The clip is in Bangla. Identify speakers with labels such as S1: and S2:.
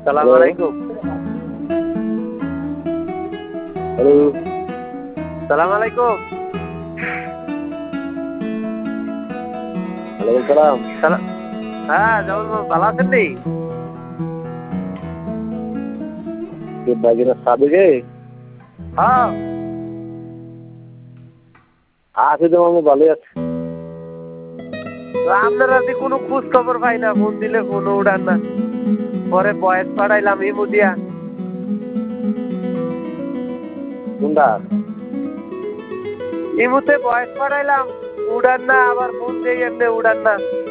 S1: সালাম আলাইকুম।
S2: হ্যালো,
S1: সালাম আলাইকুম।
S2: ওয়ালাইকুম সালাম।
S1: হ্যাঁ জামাল বাবু ভালো আছেন নি?
S2: কে বাগিনা সাদিকে?
S1: হ্যাঁ
S2: আছে তো আমি ভালোই আছি।
S1: আপনারা যে কোনো খোঁজ খবর পাই না, ফোন দিলে ফোনও উঠান না। পরে বয়স পাঠাইলাম ইমু দিয়া।
S2: কোনটা?
S1: ইমুতে বয়স পাঠাইলাম, উড়ান না, আবার ফোন দিয়ে এমনি উড়ান না।